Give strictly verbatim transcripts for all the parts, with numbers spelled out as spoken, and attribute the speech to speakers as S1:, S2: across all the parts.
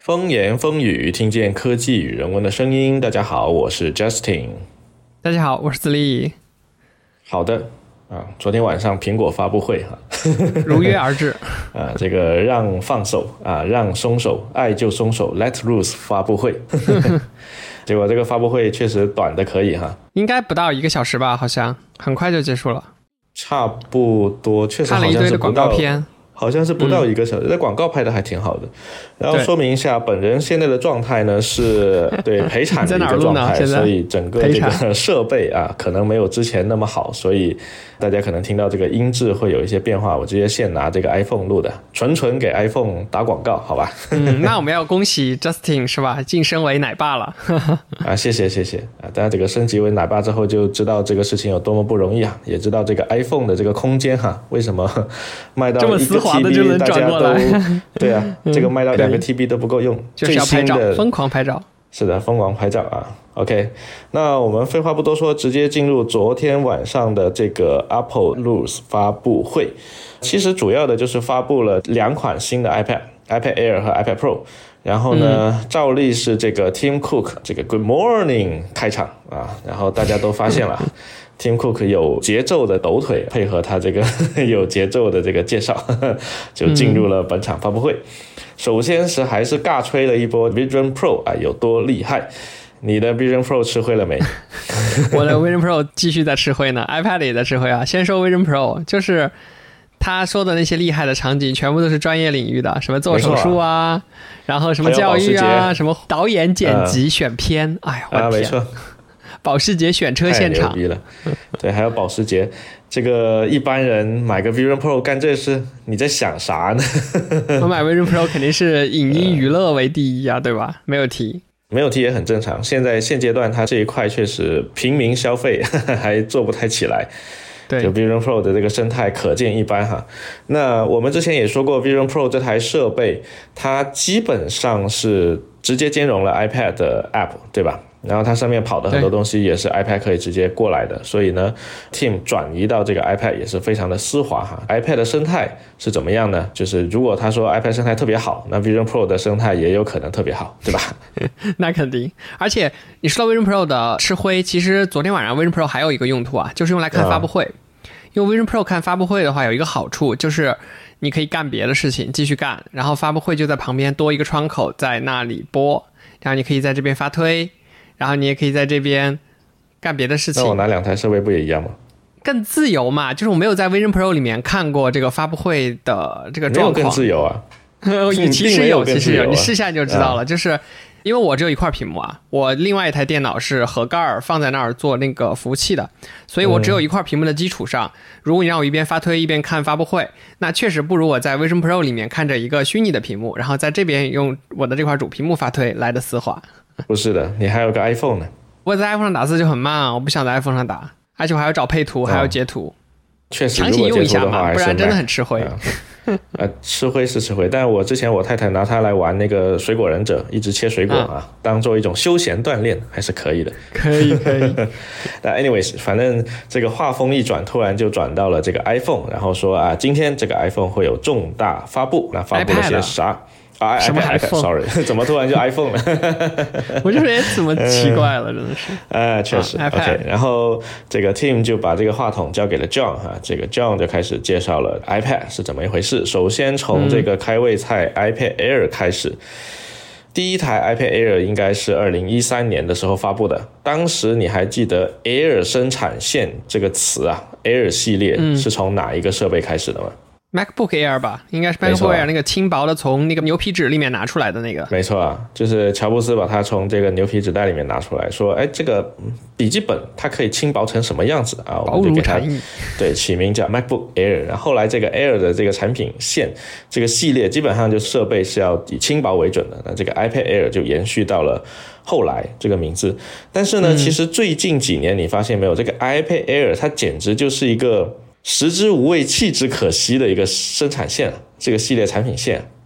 S1: 风言风语，听见科技与人文的声音。大家好，我是 Justin。
S2: 大家好，我是自立。
S1: 好的啊，昨天晚上苹果发布会哈，
S2: 如约而至
S1: 啊，这个让放手啊，让松手，爱就松手 ，Let loose 发布会。结果这个发布会确实短的可以哈，
S2: 应该不到一个小时吧，好像很快就结束了。
S1: 差不多，确实好像是
S2: 看了一堆的广告片。
S1: 好像是不到一个小时，那、嗯、广告拍的还挺好的。然后说明一下，本人现在的状态呢是对陪产的一个状态，所以整个这个设备啊可能没有之前那么好，所以大家可能听到这个音质会有一些变化。我直接现拿这个 iPhone 录的，纯纯给 iPhone 打广告，好吧？
S2: 嗯，那我们要恭喜 Justin 是吧？晋升为奶爸了。
S1: 啊，谢谢谢谢啊！大家这个升级为奶爸之后，就知道这个事情有多么不容易啊，也知道这个 iPhone 的这个空间哈、啊，为什么卖到一个 T B 大家都对啊，这个卖到两个 T B 都不够用，
S2: 就是要拍照，疯狂拍照。
S1: 是的，疯狂拍照啊。OK， 那我们废话不多说，直接进入昨天晚上的这个 Apple News 发布会。其实主要的就是发布了两款新的 iPad，iPad Air 和 iPad Pro。然后呢，嗯、照例是这个 Tim Cook 这个 Good Morning 开场啊，然后大家都发现了。Tim Cook 有节奏的抖腿，配合他这个有节奏的这个介绍，就进入了本场发布会。嗯、首先是还是尬吹了一波 Vision Pro 啊，有多厉害？你的 Vision Pro 吃灰了没？
S2: 我的 Vision Pro 继续在吃灰呢 ，iPad 也在吃灰啊。先说 Vision Pro， 就是他说的那些厉害的场景，全部都是专业领域的，什么做手术啊，啊然后什么教育啊，什么导演剪辑、呃、选片，哎呀，我的天！啊，没错。保时捷选车现场，太牛逼了！
S1: 对，还有保时捷，这个一般人买个 Vision Pro 干这事，你在想啥呢？
S2: 我买 Vision Pro 肯定是影音娱乐为第一啊，对吧？没有提，
S1: 没有提也很正常。现在现阶段它这一块确实平民消费还做不太起来。
S2: 对，
S1: 就 Vision Pro 的这个生态可见一斑哈。那我们之前也说过 Vision Pro 这台设备，它基本上是直接兼容了 iPad 的 App， 对吧？然后它上面跑的很多东西也是 iPad 可以直接过来的，所以呢 Tim 转移到这个 iPad 也是非常的丝滑哈。iPad 的生态是怎么样呢？就是如果他说 iPad 生态特别好，那 Vision Pro 的生态也有可能特别好，对吧？
S2: 那肯定。而且你说到 Vision Pro 的吃灰，其实昨天晚上 Vision Pro 还有一个用途啊，就是用来看发布会。嗯、用 Vision Pro 看发布会的话，有一个好处就是你可以干别的事情继续干，然后发布会就在旁边多一个窗口在那里播，然后你可以在这边发推。然后你也可以在这边干别的事情。
S1: 那我拿两台设备不也一样吗？
S2: 更自由嘛，就是我没有在 Vision Pro 里面看过这个发布会的这个状况。
S1: 没有更自由啊？
S2: 其实有，其实有，你试下就知道了。啊、就是因为我只有一块屏幕啊，我另外一台电脑是盒盖放在那儿做那个服务器的，所以我只有一块屏幕的基础上，嗯、如果你让我一边发推一边看发布会，那确实不如我在 Vision Pro 里面看着一个虚拟的屏幕，然后在这边用我的这块主屏幕发推来的丝滑。
S1: 不是的，你还有个 iPhone 呢。
S2: 我在 iPhone 上打字就很慢，我不想在 iPhone 上打，而且我还要找配图，哦、还要截图。
S1: 确实，
S2: 强行用一下嘛，不然真的很吃灰。
S1: 嗯、呃，吃灰是吃灰，但我之前我太太拿它来玩那个水果忍者，一直切水果啊，啊当做一种休闲锻炼，还是可以的。
S2: 可以可以。
S1: 但 anyways， 反正这个话锋一转，突然就转到了这个 iPhone， 然后说啊，今天这个 iPhone 会有重大发布，那发布了些啥？啊，
S2: 什么
S1: iPhone？ Sorry， 怎么突然就 iPhone 了？
S2: 我就觉得怎么奇怪了，真的是。
S1: 呃，确实、啊、，OK。然后这个 Tim 就把这个话筒交给了 John 哈，这个 John 就开始介绍了 iPad 是怎么一回事。首先从这个开胃菜 iPad Air 开始。嗯、第一台 iPad Air 应该是二零一三年的时候发布的，当时你还记得 Air 生产线这个词啊 ？Air 系列是从哪一个设备开始的吗？嗯
S2: MacBook Air 吧，应该是 MacBook Air 那个轻薄的从那个牛皮纸里面拿出来的那个。
S1: 没错啊，就是乔布斯把它从这个牛皮纸袋里面拿出来说，哎，这个笔记本它可以轻薄成什么样子啊？我们就给它对起名叫 MacBook Air。然后后来这个 Air 的这个产品线这个系列基本上就设备是要以轻薄为准的，那这个 iPad Air 就延续到了后来这个名字。但是呢，嗯、其实最近几年你发现没有，这个 iPad Air 它简直就是一个食之无味弃之可惜的一个生产线，这个系列产品线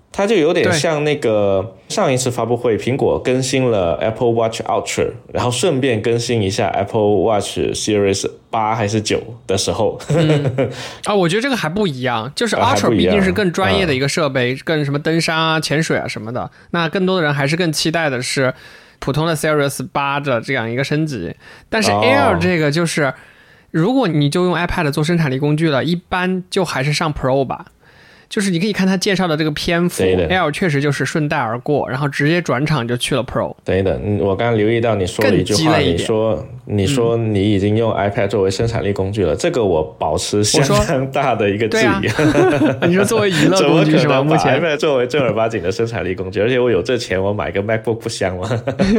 S1: 它就有点像那个上一次发布会，苹果更新了 Apple Watch Ultra， 然后顺便更新一下 Apple Watch Series 八还是九的时候。
S2: 嗯、啊，我觉得这个还不一样，就是 Ultra 毕竟是更专业的一个设备，啊、更什么登山啊、潜水啊什么的。那更多的人还是更期待的是普通的 Series 八的这样一个升级。但是 Air 这个就是，哦、如果你就用 iPad 做生产力工具了，一般就还是上 Pro 吧。就是你可以看他介绍的这个篇幅 ，Air 确实就是顺带而过，然后直接转场就去了 Pro。
S1: 对的，我刚刚留意到你说了一句话，你说你说你已经用 iPad 作为生产力工具了，嗯、这个我保持相当大的一个质疑。
S2: 啊、你说作为娱乐工具是吧？目前
S1: iPad 作为正儿八经的生产力工具，而且我有这钱，我买个 MacBook 不香吗？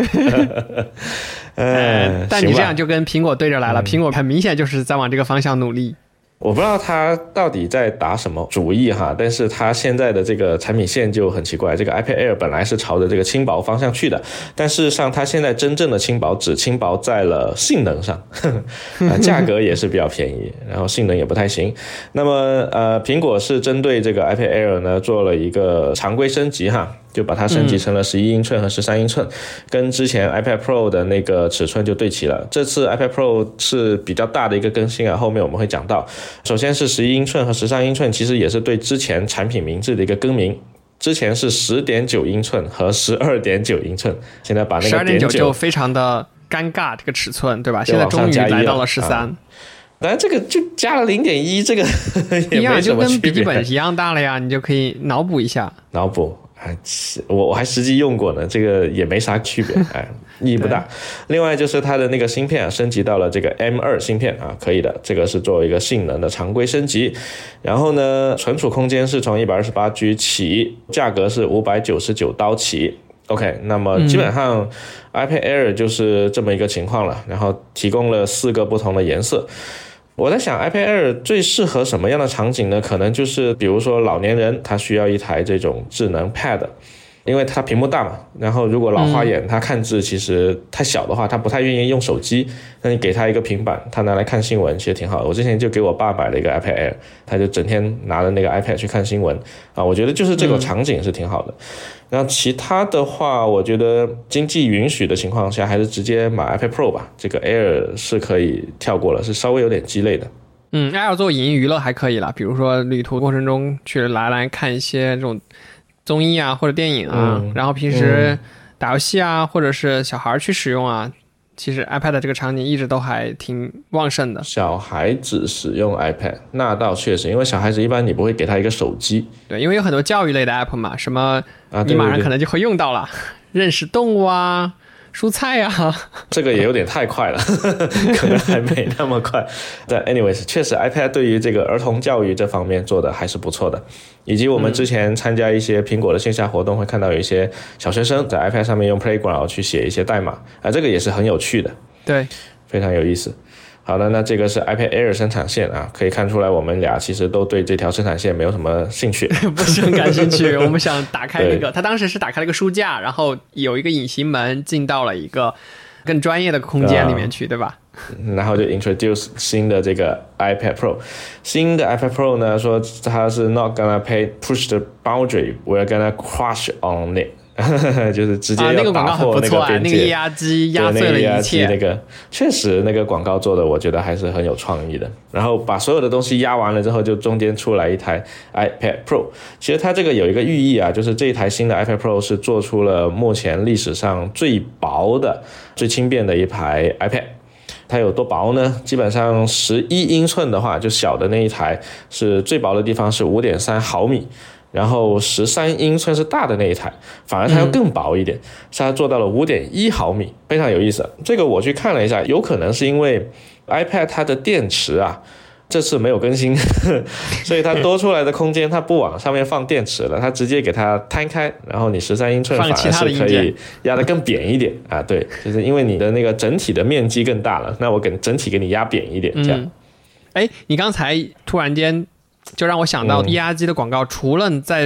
S2: 嗯，但你这样就跟苹果对着来了，嗯、苹果很明显就是在往这个方向努力。
S1: 我不知道他到底在打什么主意哈，但是他现在的这个产品线就很奇怪。这个 iPad Air 本来是朝着这个轻薄方向去的，但事实上它现在真正的轻薄只轻薄在了性能上，呵呵价格也是比较便宜，然后性能也不太行。那么呃，苹果是针对这个 iPad Air 呢做了一个常规升级哈。就把它升级成了十一英寸和十三英寸，嗯、跟之前 iPad Pro 的那个尺寸就对齐了。这次 iPad Pro 是比较大的一个更新啊，后面我们会讲到。首先是十一英寸和十三英寸，其实也是对之前产品名字的一个更名。之前是 十点九英寸和 十二点九英寸，现在把那个
S2: 十二点九 就非常的尴尬，这个尺寸对吧？现在终于来到了十三。啊
S1: 当然这个就加了 零点一， 这个也没什么区别，就
S2: 跟笔记本一样大了呀，你就可以脑补一下。
S1: 脑补我我还实际用过呢，这个也没啥区别，哎，意义不大。另外就是它的那个芯片啊，升级到了这个 M 二 芯片啊，可以的，这个是作为一个性能的常规升级。然后呢，存储空间是从 一百二十八 G 起，价格是五百九十九刀起。OK， 那么基本上 iPad Air 就是这么一个情况了，然后提供了四个不同的颜色。我在想 iPad Air 最适合什么样的场景呢？可能就是比如说老年人他需要一台这种智能 Pad， 因为它屏幕大嘛，然后如果老花眼他看字其实太小的话，他不太愿意用手机，那你给他一个平板，他拿来看新闻其实挺好的。我之前就给我爸买了一个 iPad Air， 他就整天拿着那个 iPad 去看新闻啊，我觉得就是这个场景是挺好的。然后其他的话，我觉得经济允许的情况下，还是直接买 iPad Pro 吧。这个 Air 是可以跳过了，是稍微有点鸡肋的。
S2: 嗯 ，Air 做影音娱乐还可以啦，比如说旅途过程中去来来看一些这种综艺啊或者电影啊，嗯、然后平时打游戏啊、嗯、或者是小孩去使用啊，其实 iPad 这个场景一直都还挺旺盛的。
S1: 小孩子使用 iPad 那倒确实，因为小孩子一般你不会给他一个手机。
S2: 对，因为有很多教育类的 app 嘛，什么你马上可能就会用到了，啊、认识动物啊、蔬菜啊，
S1: 这个也有点太快了，可能还没那么快。但 anyways， 确实 iPad 对于这个儿童教育这方面做的还是不错的。以及我们之前参加一些苹果的线下活动，会看到有一些小学生在 iPad 上面用 Playground 去写一些代码啊，这个也是很有趣的，
S2: 对，
S1: 非常有意思。好的，那这个是 iPad Air 生产线啊，可以看出来我们俩其实都对这条生产线没有什么兴趣，
S2: 不是很感兴趣。我们想打开那个，他当时是打开了一个书架，然后有一个隐形门进到了一个更专业的空间里面去，对吧？
S1: 然后就 introduce 新的这个 iPad Pro， 新的 iPad Pro 呢说它是 not gonna pay push the boundary, we're gonna crush on it。就是直接要打破那个边界，
S2: 那个压机压碎了一切。
S1: 那个确实那个广告做的，我觉得还是很有创意的。然后把所有的东西压完了之后，就中间出来一台 iPad Pro。其实它这个有一个寓意啊，就是这一台新的 iPad Pro 是做出了目前历史上最薄的、最轻便的一台 iPad。它有多薄呢？基本上十一英寸的话，就小的那一台是最薄的地方是 五点三毫米。然后十三英寸是大的那一台，反而它要更薄一点，嗯、是它做到了 五点一毫米，非常有意思。这个我去看了一下，有可能是因为 iPad 它的电池啊，这次没有更新，所以它多出来的空间它不往上面放电池了，它直接给它摊开，然后你十三英寸反而是可以压得更扁一点啊。对，就是因为你的那个整体的面积更大了，那我给整体给你压扁一点，这样。
S2: 哎、嗯，你刚才突然间。就让我想到压机的广告，嗯、除了在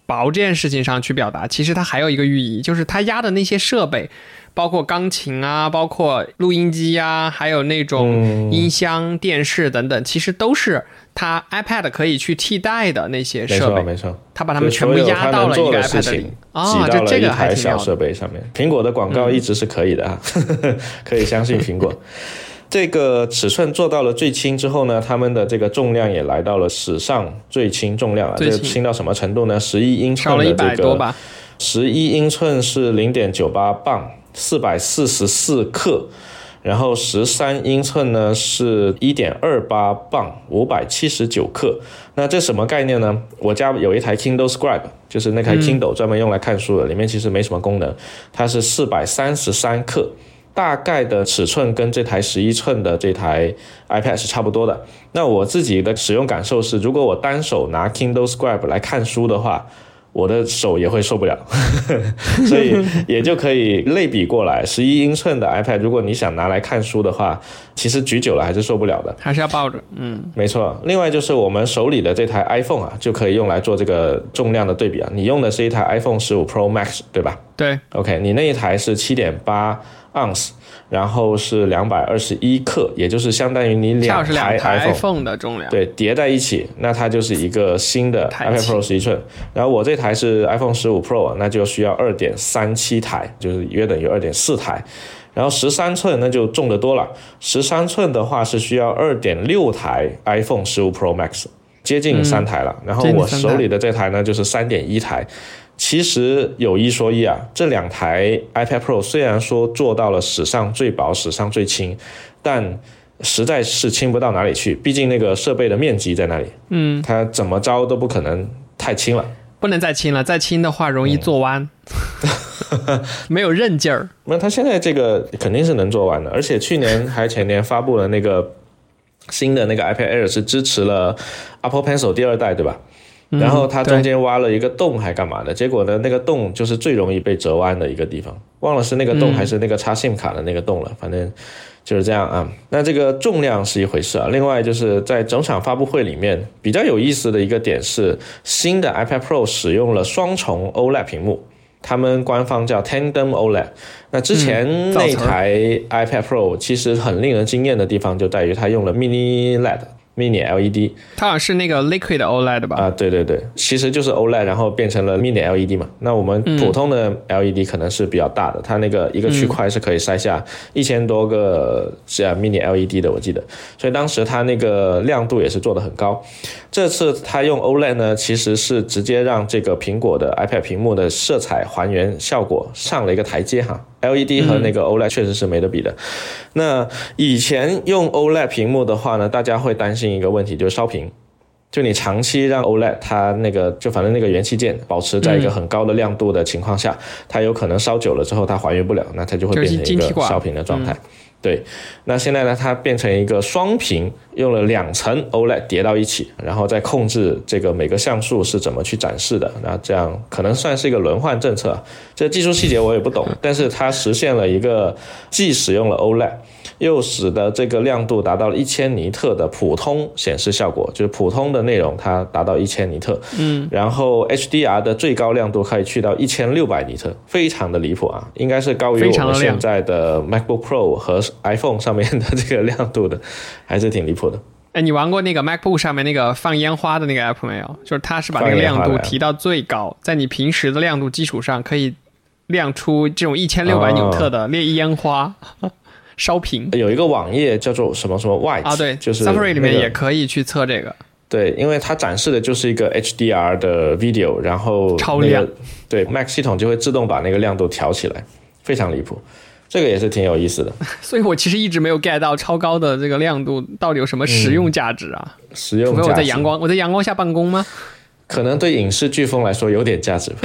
S2: 薄这件事情上去表达，其实它还有一个寓意，就是它压的那些设备，包括钢琴啊，包括录音机啊，还有那种音箱、嗯、电视等等，其实都是它 iPad 可以去替代的那些设备。
S1: 没错没错，
S2: 它把它们全部压到了一个 iPad 里，
S1: 挤到了一台小设备上面。哦、苹果的广告一直是可以的啊，嗯、可以相信苹果。这个尺寸做到了最轻之后呢，他们的这个重量也来到了史上最轻重量了。这轻到什么程度呢？十一英寸的这个，十一英寸是 零点九八磅，四百四十四克。然后十三英寸呢是 一点二八磅，五百七十九克。那这什么概念呢？我家有一台 Kindle Scribe， 就是那台 Kindle 专门用来看书的，嗯、里面其实没什么功能，它是四百三十三克。大概的尺寸跟这台十一寸的这台 iPad 是差不多的。那我自己的使用感受是，如果我单手拿 Kindle Scribe 来看书的话，我的手也会受不了所以也就可以类比过来，十一英寸的 iPad 如果你想拿来看书的话，其实举久了还是受不了的，
S2: 还是要抱着。嗯，
S1: 没错。另外就是我们手里的这台 iPhone 啊，就可以用来做这个重量的对比啊。你用的是一台 iPhone 十五 Pro Max 对吧？
S2: 对。
S1: OK， 你那一台是 七点八盎司，然后是两百二十一克，也就是相当于你两台
S2: iPhone, iPhone 的重量，
S1: 对，叠在一起，那它就是一个新的 iPad Pro 十一寸。然后我这台是 iPhone 十五 Pro， 那就需要 二点三七台，就是约等于 二点四台。然后十三寸那就重得多了，十三寸的话是需要 二点六台 iPhone 十五 Pro Max， 接近三台了。嗯、然后我手里的这台呢就是 三点一台。其实有一说一啊，这两台 iPad Pro 虽然说做到了史上最薄、史上最轻，但实在是轻不到哪里去，毕竟那个设备的面积在那里，嗯，它怎么着都不可能太轻了，
S2: 不能再轻了，再轻的话容易做弯，嗯、没有韧劲儿。
S1: 那它现在这个肯定是能做弯的，而且去年还前年发布了那个新的那个 iPad Air 是支持了 Apple Pencil 第二代，对吧？然后它中间挖了一个洞还干嘛的，结果呢那个洞就是最容易被折弯的一个地方，忘了是那个洞还是那个插 SIM 卡的那个洞了，反正就是这样啊。那这个重量是一回事啊，另外就是在整场发布会里面比较有意思的一个点是，新的 iPad Pro 使用了双重 O L E D 屏幕，他们官方叫 Tandem O L E D。 那之前那台 iPad Pro 其实很令人惊艳的地方就在于它用了 Mini L E D、Mini L E D，
S2: 它好像是那个 Liquid O L E D 吧？
S1: 啊，对对对，其实就是 O L E D， 然后变成了 Mini L E D 嘛。那我们普通的 L E D 可能是比较大的，嗯、它那个一个区块是可以塞下一千多个是 Mini L E D 的，我记得。所以当时它那个亮度也是做得很高。这次它用 O L E D 呢，其实是直接让这个苹果的 iPad 屏幕的色彩还原效果上了一个台阶哈。L E D 和那个 O L E D 确实是没得比的。嗯、那以前用 O L E D 屏幕的话呢，大家会担心一个问题，就是烧屏。就你长期让 O L E D 它那个就反正那个元器件保持在一个很高的亮度的情况下，嗯、它有可能烧久了之后它还原不了，那它就会变成一个烧屏的状态。嗯、对，那现在呢，它变成一个双屏，用了两层 O L E D 叠到一起，然后再控制这个每个像素是怎么去展示的，那这样可能算是一个轮换政策。这技术细节我也不懂，但是它实现了一个既使用了 O L E D， 又使得这个亮度达到了一千尼特的普通显示效果，就是普通的内容它达到一千尼特，嗯，然后 H D R 的最高亮度可以去到一千六百尼特，非常的离谱啊，应该是高于我们现在的 MacBook Pro 和 iPhone 上面的这个亮度的，还是挺离谱的。
S2: 哎，你玩过那个 MacBook 上面那个放烟花的那个 app 没有？就是它是把那个亮度提到最高，在你平时的亮度基础上可以亮出这种一千六百纽特的烈烟花。哦烧屏。
S1: 有一个网页叫做什么什么 White
S2: 啊，对，
S1: 就是、
S2: 那個、Safari 里面也可以去测这个。
S1: 对，因为它展示的就是一个 H D R 的 video， 然后、那個、
S2: 超亮。
S1: 对 Mac 系统就会自动把那个亮度调起来，非常离谱。这个也是挺有意思的。
S2: 所以我其实一直没有 get 到超高的这个亮度到底有什么实用价值啊？
S1: 嗯、实用价值。
S2: 除非我在阳光，我在阳光下办公吗？
S1: 可能对影视飓风来说有点价值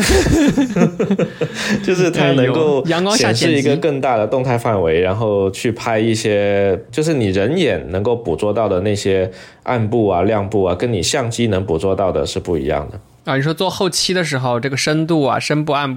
S1: 就是它能够显示一个更大的动态范围，然后去拍一些就是你人眼能够捕捉到的那些暗部啊亮部啊，跟你相机能捕捉到的是不一样的
S2: 啊。你说做后期的时候这个深度啊深部暗部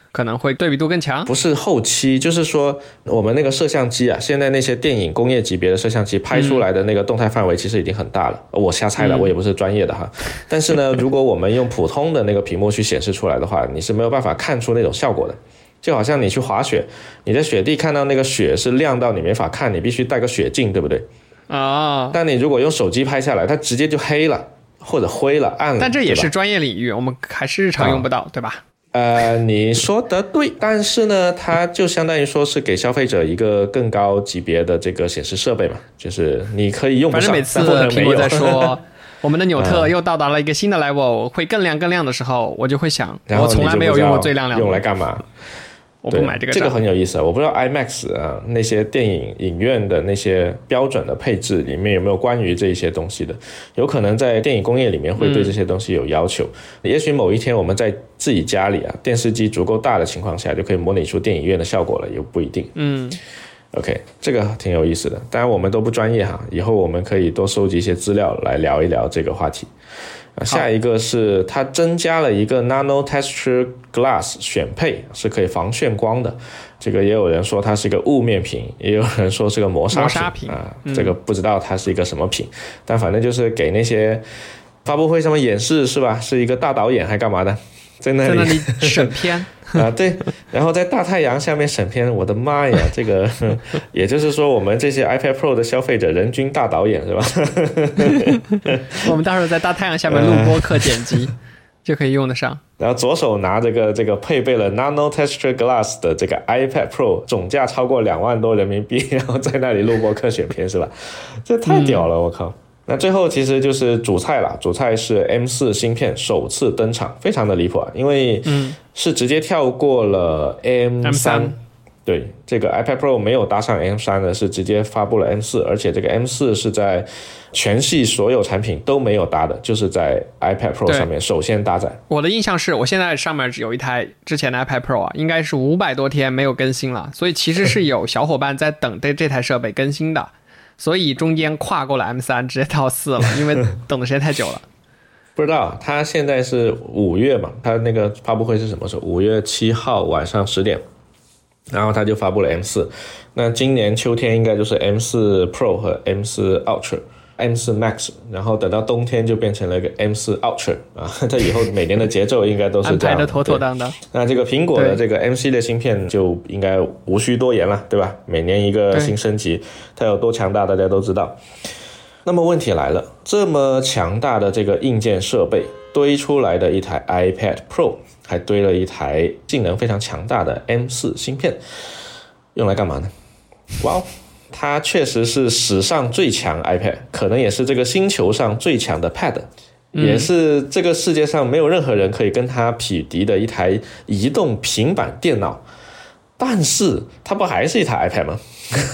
S2: 可能会对比度更强？
S1: 不是后期，就是说我们那个摄像机啊，现在那些电影工业级别的摄像机拍出来的那个动态范围其实已经很大了，嗯、我瞎猜的，我也不是专业的哈。嗯、但是呢，如果我们用普通的那个屏幕去显示出来的话，你是没有办法看出那种效果的。就好像你去滑雪，你在雪地看到那个雪是亮到你没法看，你必须带个雪镜，对不对？
S2: 啊、哦！
S1: 但你如果用手机拍下来，它直接就黑了，或者灰了、暗了。
S2: 但这也是专业领域，我们还是日常用不到，啊、对吧？
S1: 呃，你说得对，但是呢，它就相当于说是给消费者一个更高级别的这个显示设备嘛，就是你可以用不上。
S2: 反正每次苹果在说我们的纽特又到达了一个新的 level，、嗯、会更亮更亮的时候，我就会想，我从来没有用过最亮亮的，
S1: 用来干嘛？
S2: 我不买这个。
S1: 这个很有意思，我不知道 IMAX 啊那些电影影院的那些标准的配置里面有没有关于这些东西的，有可能在电影工业里面会对这些东西有要求。嗯、也许某一天我们在自己家里啊，电视机足够大的情况下，就可以模拟出电影院的效果了，也不一定。
S2: 嗯。
S1: OK， 这个挺有意思的，当然我们都不专业哈，以后我们可以多收集一些资料来聊一聊这个话题。下一个是它增加了一个 Nano Texture Glass 选配，是可以防眩光的。这个也有人说它是一个雾面屏，也有人说是个磨砂 屏,
S2: 砂屏
S1: 啊、嗯，这个不知道它是一个什么屏，但反正就是给那些发布会上面演示是吧？是一个大导演还干嘛的？在那里,
S2: 在那里审片
S1: 啊，对，然后在大太阳下面审片，我的妈呀，这个也就是说我们这些 iPad Pro 的消费者人均大导演是吧？
S2: 我们到时候在大太阳下面录播课剪辑、呃、就可以用得上。
S1: 然后左手拿这个这个配备了 Nano Texture Glass 的这个 iPad Pro， 总价超过两万多人民币，然后在那里录播课选片是吧？这太屌了，我靠！那最后其实就是主菜啦，主菜是 M 四 芯片首次登场，非常的离谱啊，因为是直接跳过了 M 三、嗯、对，这个 iPad Pro 没有搭上 M 三 的，是直接发布了 M 四， 而且这个 M 四 是在全系所有产品都没有搭的，就是在 iPad Pro 上面首先搭载。
S2: 我的印象是我现在上面有一台之前的 iPad Pro 啊，应该是五百多天没有更新了，所以其实是有小伙伴在等待这台设备更新的。所以中间跨过了 M 三 直接到四了，因为等的时间太久了。
S1: 不知道，他现在是五月嘛，他那个发布会是什么时候？五月七号晚上十点，然后他就发布了 M 四。那今年秋天应该就是 M 四 Pro 和 M 四 Ultra、M 四 Max， 然后等到冬天就变成了一个 M 四 Ultra 啊。它以后每年的节奏应该都是这样，
S2: 安排的妥妥当当。
S1: 那这个苹果的这个 M 系列芯片就应该无需多言了，对吧？每年一个新升级，它有多强大大家都知道。那么问题来了，这么强大的这个硬件设备堆出来的一台 iPad Pro， 还堆了一台性能非常强大的 M 四 芯片，用来干嘛呢？哇哦，它确实是史上最强 iPad， 可能也是这个星球上最强的 Pad， 也是这个世界上没有任何人可以跟它匹敌的一台移动平板电脑。但是它不还是一台 iPad 吗？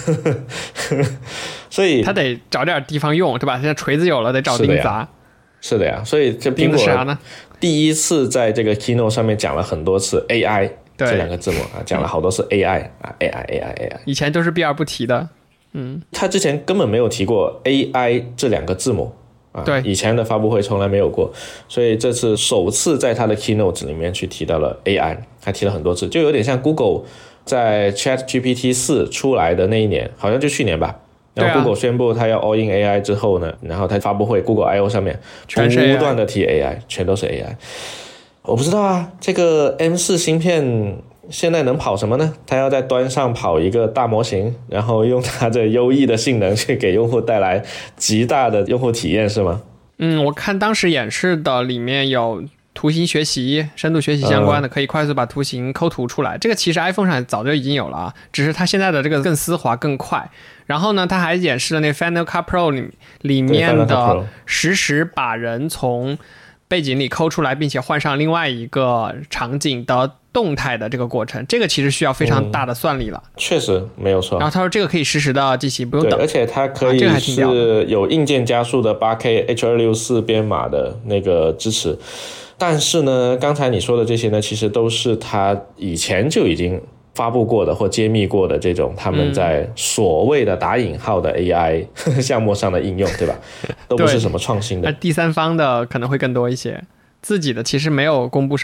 S1: 所以
S2: 它得找点地方用，对吧？现在锤子有了，得找钉子啊。
S1: 是的呀，所以这苹果第一次在这个 Keynote 上面讲了很多次 A I 这两个字母啊，讲了好多次 A I 啊 ，A I A I A I，
S2: 以前都是避而不提的。嗯，
S1: 他之前根本没有提过 A I 这两个字母啊，
S2: 对，
S1: 以前的发布会从来没有过，所以这次首次在他的 Keynote 里面去提到了 A I， 还提了很多次，就有点像 Google 在 ChatGPT 四出来的那一年，好像就去年吧。然后 Google 宣布它要 all in A I 之后呢，然后它发布会 Google I O 上面不断的提 A I， 全都是 A I。我不知道啊，这个 M 四 芯片现在能跑什么呢？它要在端上跑一个大模型，然后用它这优异的性能去给用户带来极大的用户体验，是吗？
S2: 嗯，我看当时演示的里面有图形学习、深度学习相关的，可以快速把图形抠图出来。这个其实 iPhone 上早就已经有了啊，只是它现在的这个更丝滑、更快。然后呢，它还演示了那 Final Cut Pro 里里面的实时把人从背景里抠出来，并且换上另外一个场景的动态的这个过程，这个其实需要非常大的算力了。
S1: 嗯、确实没有错。
S2: 然后他说这个可以实时的记起，不用等。
S1: 而且它可以是有硬件加速的 八 K H 二六四 编码的那个支持。但是呢，刚才你说的这些呢，其实都是它以前就已经发布过的或揭秘过的这种他们在所谓的打引号的 A I 项目上的应用，对吧？都不是什么创新的。
S2: 第三方的可能会更多一些，自己的其实没有公布什么。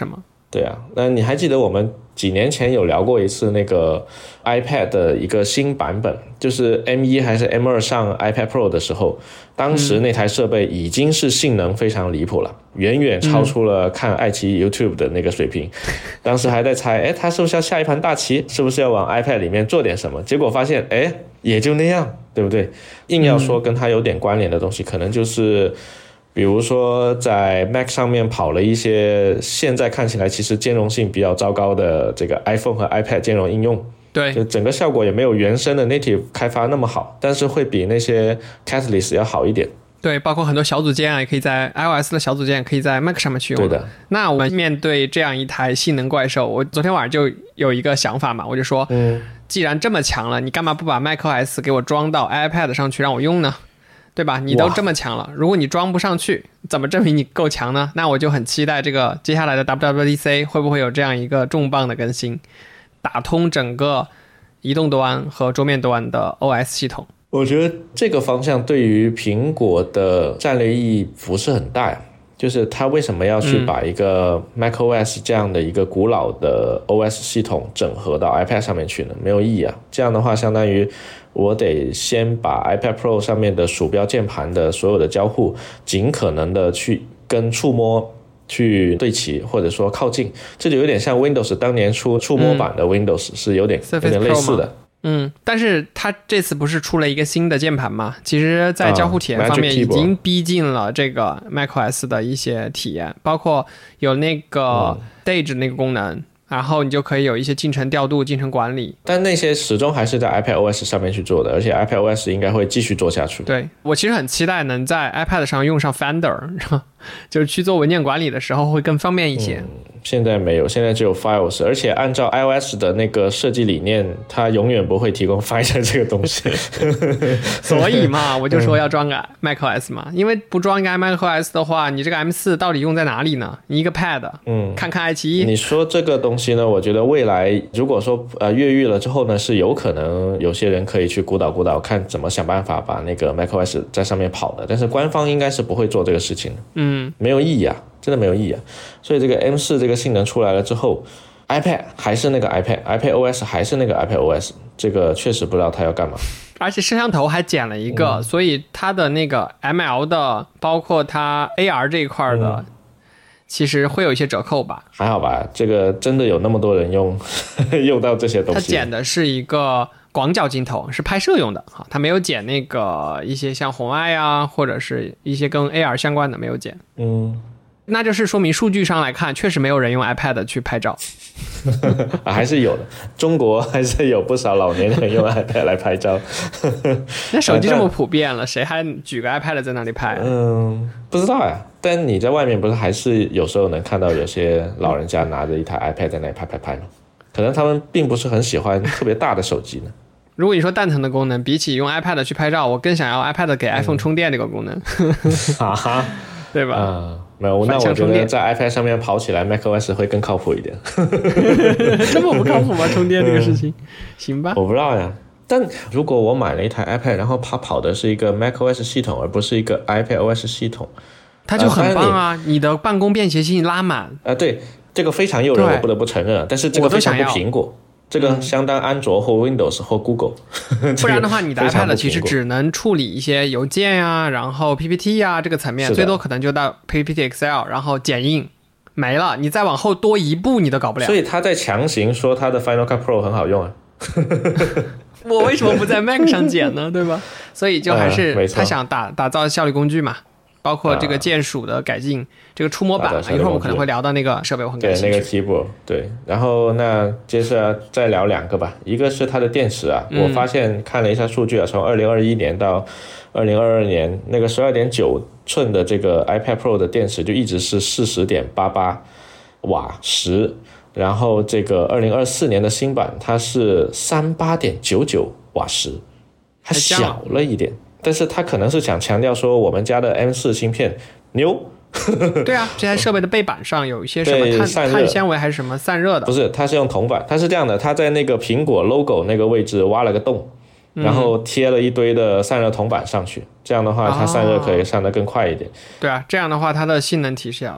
S1: 对啊，那你还记得我们几年前有聊过一次那个 iPad 的一个新版本，就是 M 一 还是 M 二 上 iPad Pro 的时候，当时那台设备已经是性能非常离谱了，远远超出了看爱奇艺 YouTube 的那个水平。当时还在猜，哎，它是不是要下一盘大棋，是不是要往 iPad 里面做点什么？结果发现，哎，也就那样，对不对？硬要说跟它有点关联的东西，可能就是比如说在 Mac 上面跑了一些现在看起来其实兼容性比较糟糕的这个 iPhone 和 iPad 兼容应用，
S2: 对，
S1: 就整个效果也没有原生的 native 开发那么好，但是会比那些 Catalyst 要好一点。
S2: 对，包括很多小组件啊，也可以在 iOS 的小组件也可以在 Mac 上面去用。
S1: 对的。
S2: 那我们面对这样一台性能怪兽，我昨天晚上就有一个想法嘛，我就说，嗯，既然这么强了，你干嘛不把 macOS 给我装到 iPad 上去让我用呢？对吧？你都这么强了，如果你装不上去，怎么证明你够强呢？那我就很期待这个接下来的 W W D C 会不会有这样一个重磅的更新，打通整个移动端和桌面端的 O S 系统。
S1: 我觉得这个方向对于苹果的战略意义不是很大呀，就是它为什么要去把一个 macOS 这样的一个古老的 O S 系统整合到 iPad 上面去呢？没有意义啊。这样的话相当于我得先把 iPad Pro 上面的鼠标键盘的所有的交互尽可能的去跟触摸去对齐，或者说靠近，这就有点像 Windows 当年出触摸版的 Windows、嗯、是有点有点类似的。
S2: 嗯，但是它这次不是出了一个新的键盘吗？其实在交互体验方面已经逼近了这个 macOS 的一些体验，包括有那个 Stage 那个功能、嗯，然后你就可以有一些进程调度、进程管理，
S1: 但那些始终还是在 iPadOS 上面去做的，而且 iPadOS 应该会继续做下去。
S2: 对，我其实很期待能在 iPad 上用上 Finder， 就是去做文件管理的时候会更方便一些。
S1: 嗯，现在没有，现在只有 Files， 而且按照 iOS 的那个设计理念，它永远不会提供 Finder 这个东西。
S2: 所以嘛，我就说要装个 macOS 嘛，因为不装一个 macOS 的话，你这个 M 四 到底用在哪里呢？你一个 Pad， 嗯，看看爱奇艺。你
S1: 说这个东西呢，我觉得未来如果说呃越狱了之后呢，是有可能有些人可以去鼓捣鼓捣，看怎么想办法把那个 macOS 在上面跑的，但是官方应该是不会做这个事情的。嗯，没有意义啊，真的没有意义啊。所以这个 M 四 这个性能出来了之后， iPad 还是那个 iPad， iPadOS 还是那个 iPadOS， 这个确实不知道它要干嘛。
S2: 而且摄像头还减了一个、嗯、所以它的那个 M L 的包括它 A R 这一块的、嗯、其实会有一些折扣吧。
S1: 还好吧，这个真的有那么多人用用到这些东西。
S2: 它减的是一个广角镜头，是拍摄用的，它没有减那个一些像红外啊，或者是一些跟 A R 相关的没有减。嗯，那就是说明数据上来看，确实没有人用 iPad 去拍照。
S1: 还是有的，中国还是有不少老年人用 iPad 来拍照。
S2: 那手机这么普遍了，谁还举个 iPad 在那里拍、啊？
S1: 嗯，不知道呀。但你在外面不是还是有时候能看到有些老人家拿着一台 iPad 在那里拍拍拍吗？可能他们并不是很喜欢特别大的手机呢。
S2: 如果你说蛋疼的功能，比起用 iPad 去拍照，我更想要 iPad 给 iPhone 充电这个功能。啊哈，对吧？
S1: 嗯，没有，那我觉得在 iPad 上面跑起来 macOS 会更靠谱一点。
S2: 这么不靠谱吗？充电这个事情、嗯、行吧，
S1: 我不知道呀。但如果我买了一台 iPad， 然后它跑的是一个 macOS 系统而不是一个 iPadOS 系统，
S2: 它就很棒啊、呃、你, 你的办公便携性拉满啊、
S1: 呃、对，这个非常诱人，我不得不承认，但是这个非常不苹果，这个相当安卓或 Windows 或 Google、
S2: 嗯、不然的话你的 iPad 其实只能处理一些邮件啊，然后 P P T 啊这个层面，最多可能就到 P P T Excel， 然后剪映没了，你再往后多一步你都搞不了。
S1: 所以他在强行说他的 Final Cut Pro 很好用啊。
S2: 我为什么不在 Mac 上剪呢？对吧？所以就还是他想打打造效率工具嘛，包括这个键鼠的改进、啊、这个触摸板，一会儿我们可能会聊到那个设备，我很感兴趣。
S1: 对，那个 keyboard， 对。然后那接着再聊两个吧，一个是它的电池啊、嗯，我发现看了一下数据啊，从二零二一年到二零二二年，那个 十二点九寸的这个 iPad Pro 的电池就一直是 四十点八八瓦时。然后这个二零二四年的新版它是 三十八点九九瓦时，还小了一点，但是它可能是想强调说我们家的 M 四 芯片牛。
S2: 对啊，这台设备的背板上有一些什么碳碳纤维还是什么散热的？
S1: 不是，它是用铜板，它是这样的，它在那个苹果 logo 那个位置挖了个洞，然后贴了一堆的散热铜板上去，这样的话它散热可以散得更快一点、
S2: 哦、对啊，这样的话它的性能提升了，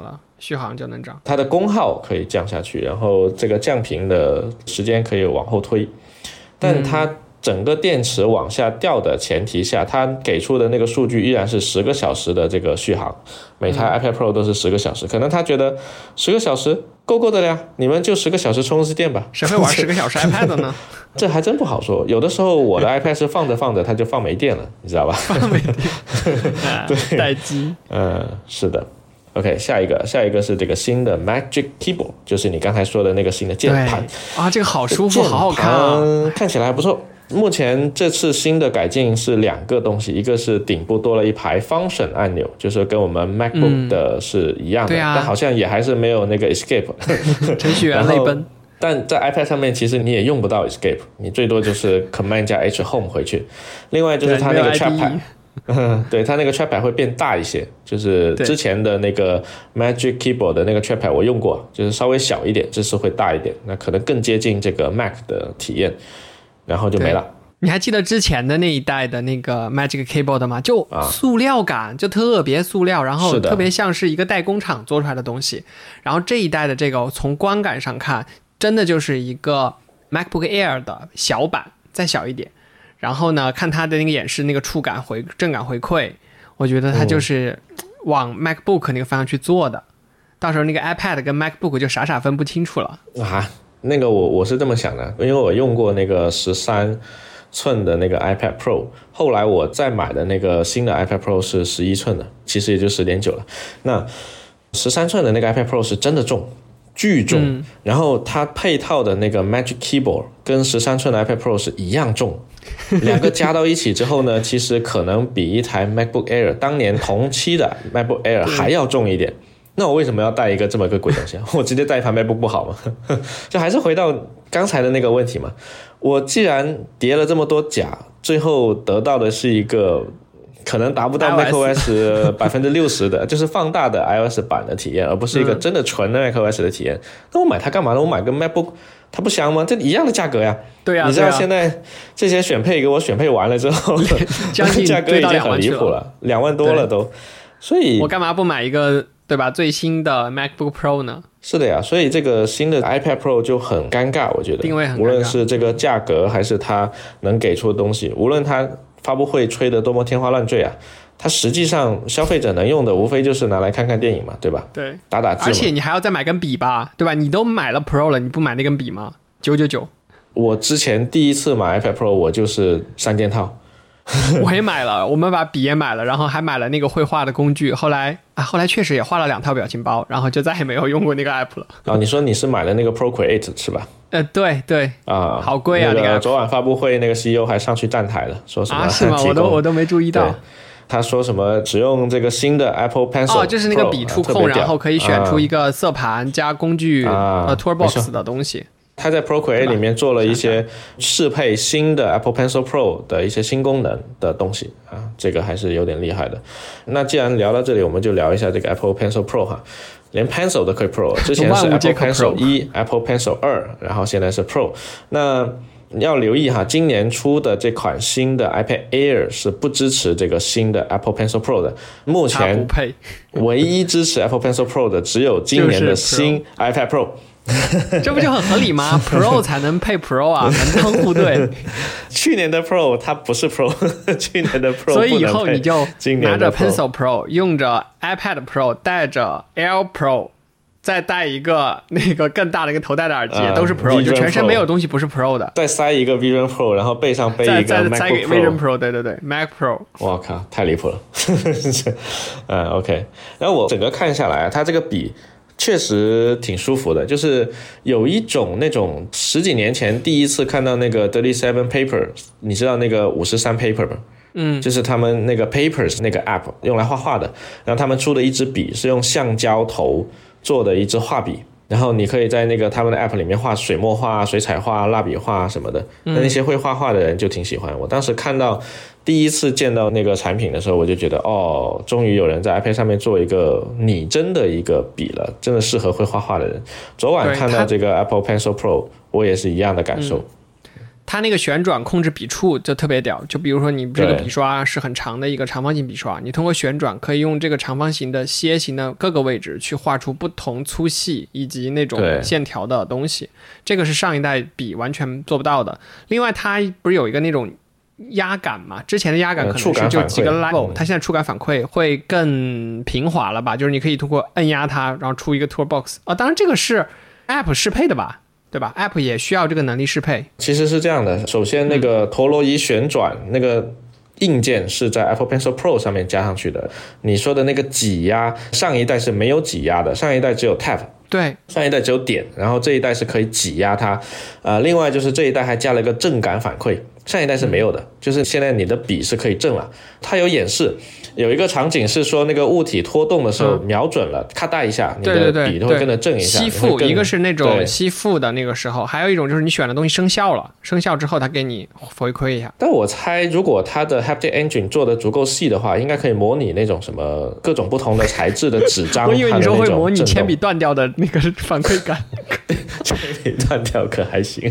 S2: 续航就能涨，
S1: 它的功耗可以降下去，然后这个降频的时间可以往后推，但它整个电池往下掉的前提下，它给出的那个数据依然是十个小时的这个续航，每台 iPad Pro 都是十个小时，可能他觉得十个小时够够的了呀，你们就十个小时充一次电吧。
S2: 谁会玩十个小时 iPad 呢？
S1: 这还真不好说，有的时候我的 iPad 是放着放着它就放没电了，你知道吧？
S2: 放没电，对，待机。
S1: 嗯，是的。OK， 下一个，下一个是这个新的 Magic Keyboard， 就是你刚才说的那个新的键盘
S2: 啊，这个好舒服，好好看啊，
S1: 看起来还不错。目前这次新的改进是两个东西，一个是顶部多了一排 Function 按钮，就是跟我们 MacBook 的是一样的，嗯啊、但好像也还是没有那个 Escape
S2: 程序员泪奔。
S1: 但在 iPad 上面其实你也用不到 Escape， 你最多就是 Command 加 H Home 回去。另外就是它那个 Trackpad， 对，它那个 Trackpad 会变大一些，就是之前的那个 Magic Keyboard 的那个 Trackpad 我用过，就是稍微小一点，这次会大一点，那可能更接近这个 Mac 的体验。然后就没了。
S2: 你还记得之前的那一代的那个 Magic Keyboard 吗？就塑料感、啊、就特别塑料，然后特别像是一个代工厂做出来的东西。然后这一代的这个从观感上看，真的就是一个 MacBook Air 的小版，再小一点。然后呢，看它的那个演示，那个触感回正感回馈，我觉得它就是往 MacBook 那个方向去做的。到时候那个 iPad 跟 MacBook 就傻傻分不清楚了
S1: 啊。那个我我是这么想的，因为我用过那个十三寸的那个 iPad Pro， 后来我再买的那个新的 iPad Pro 是十一寸的，其实也就 十点九 了。那十三寸的那个 iPad Pro 是真的重，巨重、嗯、然后它配套的那个 Magic Keyboard 跟十三寸的 iPad Pro 是一样重，两个加到一起之后呢，其实可能比一台 MacBook Air 当年同期的 MacBook Air 还要重一点。那我为什么要带一个这么个鬼东西？我直接带一盘 MacBook 不好吗？就还是回到刚才的那个问题嘛。我既然叠了这么多甲，最后得到的是一个可能达不到 macOS 百分之六十的，就是放大的 iOS 版的体验，而不是一个真的纯的 macOS 的体验。那我买它干嘛呢？我买个 MacBook， 它不香吗？这一样的价格呀。
S2: 对啊，
S1: 你知道现在这些选配给我选配完了之后，价格已经很离谱了，两万多了都。所以
S2: 我干嘛不买一个？对吧？最新的 MacBook Pro 呢？
S1: 是的呀，所以这个新的 iPad Pro 就很尴尬，我觉得
S2: 定位很尴尬，
S1: 无论是这个价格还是它能给出的东西，无论它发布会吹得多么天花乱坠啊，它实际上消费者能用的无非就是拿来看看电影嘛，对吧？
S2: 对，
S1: 打打字嘛。
S2: 而且你还要再买根笔吧，对吧？你都买了 Pro 了，你不买那根笔吗？九九九。
S1: 我之前第一次买 iPad Pro 我就是三件套。
S2: 我也买了，我们把笔也买了，然后还买了那个绘画的工具。后来啊，后来确实也画了两套表情包，然后就再也没有用过那个 app 了。
S1: 啊，你说你是买了那个 Procreate 是吧？
S2: 呃，对对
S1: 啊，
S2: 好贵啊！
S1: 那个
S2: app
S1: 昨晚发布会那个 C E O 还上去站台了，说什么
S2: 啊？是吗？我都我都没注意到。
S1: 他说什么使用这个新的 Apple Pencil，
S2: 哦，就是那个笔触控，然后可以选出一个色盘加工具、啊、呃 Toolbox 的东西。
S1: 他在 Procreate 里面做了一些适配新的 Apple Pencil Pro 的一些新功能的东西啊，这个还是有点厉害的。那既然聊到这里，我们就聊一下这个 Apple Pencil Pro 哈，连 Pencil 都可以 Pro， 之前是 Apple Pencil 一、Apple Pencil 二，然后现在是 Pro。那要留意哈，今年出的这款新的 iPad Air 是不支持这个新的 Apple Pencil Pro 的。目前唯一支持 Apple Pencil Pro 的只有今年的新 iPad Pro。
S2: 这不就很合理吗？ Pro 才能配 Pro 啊，门当户对。
S1: 去年的 Pro 它不是 Pro， 去年的 Pro
S2: 所以以后你就拿着 Pencil
S1: Pro，
S2: 用着 iPad Pro， 带着 Air Pro， 再带一个那个更大的一个头戴的耳机，呃、都是 Pro， 就全身没有东西不是 Pro 的。
S1: 再塞一个 Vision Pro， 然后背上背一个 MacBook
S2: Pro，Vision Pro， 对对对 ，Mac Pro。
S1: 我靠，太离谱了。嗯 ，OK。然后我整个看下来，它这个笔确实挺舒服的，就是有一种那种十几年前第一次看到那个thirty-seven Paper， 你知道那个五十三 Paper 吗？
S2: 嗯，
S1: 就是他们那个 Papers 那个 app 用来画画的，然后他们出的一支笔是用橡胶头做的一支画笔，然后你可以在那个他们的 app 里面画水墨画、水彩画、蜡笔画什么的，那那些会画画的人就挺喜欢。我当时看到第一次见到那个产品的时候，我就觉得哦，终于有人在 iPad 上面做一个拟真的一个笔了，真的适合会画画的人。昨晚看到这个 Apple Pencil Pro， 我也是一样的感受。
S2: 它那个旋转控制笔触就特别屌，就比如说你这个笔刷是很长的一个长方形笔刷，你通过旋转可以用这个长方形的楔形的各个位置去画出不同粗细以及那种线条的东西，这个是上一代笔完全做不到的。另外它不是有一个那种压感嘛，之前的压感可能是就几个 level，、嗯、它现在触感反馈会更平滑了吧，就是你可以通过摁压它然后出一个 toolbox、哦、当然这个是 app 适配的吧，对吧？ App 也需要这个能力适配。
S1: 其实是这样的，首先那个陀螺仪旋转、嗯、那个硬件是在 Apple Pencil Pro 上面加上去的。你说的那个挤压，上一代是没有挤压的，上一代只有 Tab，
S2: 对，
S1: 上一代只有点，然后这一代是可以挤压它。呃，另外就是这一代还加了一个正感反馈，上一代是没有的、嗯、就是现在你的笔是可以正了。它有演示，有一个场景是说那个物体拖动的时候瞄准了、嗯、咔嗒一下，你的笔都会跟着正一下。
S2: 吸附，一个是那种吸附的那个时候，还有一种就是你选的东西生效了，生效之后它给你回馈一下。
S1: 但我猜如果它的 Haptic Engine 做的足够细的话，应该可以模拟那种什么各种不同的材质的纸张。
S2: 我以为你说会模拟铅笔断掉的那个反馈感。
S1: 铅笔断掉可还行。